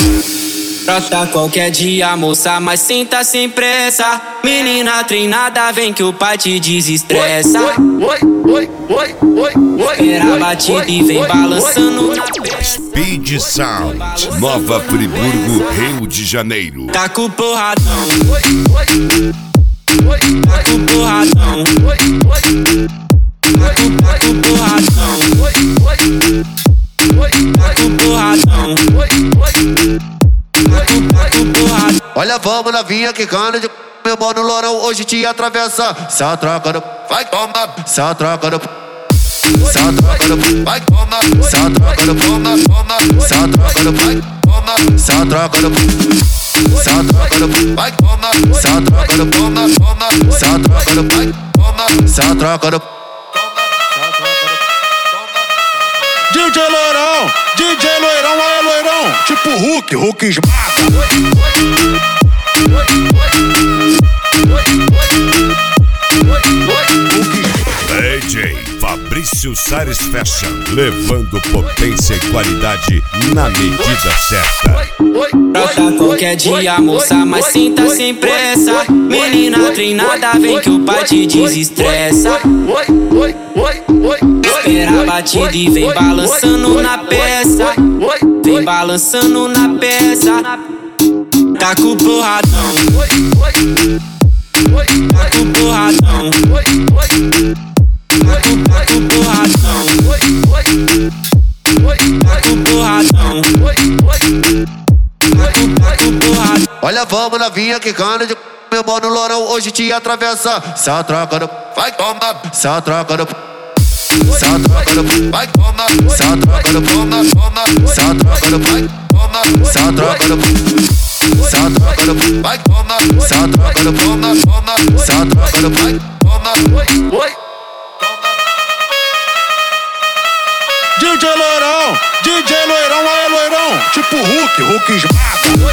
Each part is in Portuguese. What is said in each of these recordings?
Brota qualquer dia, moça, mas senta sem pressa. Menina treinada, vem que o pai te desestressa. Espera a batida e vem balançando na peça. Speed Sound, Nova Friburgo, Rio de Janeiro. Tá com porradão. Tá com porradão. Tá com porradão. Tá com porradão. Olha, vamos novinha quicando de meu mano lourão, hoje te atravessa. Só troca no, vai toma. Só troca no, só troca no, vai toma. Só troca no, toma, toma. Só troca no, vai toma. Só troca no, só troca no, vai toma. Só troca no, toma, toma. Só troca no, vai toma. Só troca no. DJ Loirão, aí Loirão, tipo Hulk esmaga. DJ Fabrício Sares Fashion, levando potência e qualidade na medida certa. Brota qualquer dia, moça, mas senta sem pressa. Menina treinada, vem que o pai te desestressa. Espera a batida e vem balançando na peça. Vem balançando na peça. Tá com porradão. Tá com porradão. Tá com porradão. Tá com porradão. Olha, vamos novinha quicando de meu mano lourão, hoje te atravessa. Só troca no, vai toma. Só troca no, só troca no, vai toma. Só troca no, toma, toma. Só troca no, vai toma. Só troca no, só troca no, vai toma. Só troca no, toma, toma. Só troca no, vai toma. DJ Loirão, aí Loirão, tipo Hulk esmaga.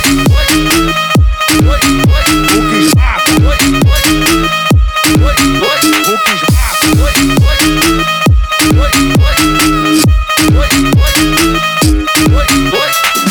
Hulk esmaga. Hulk esmaga.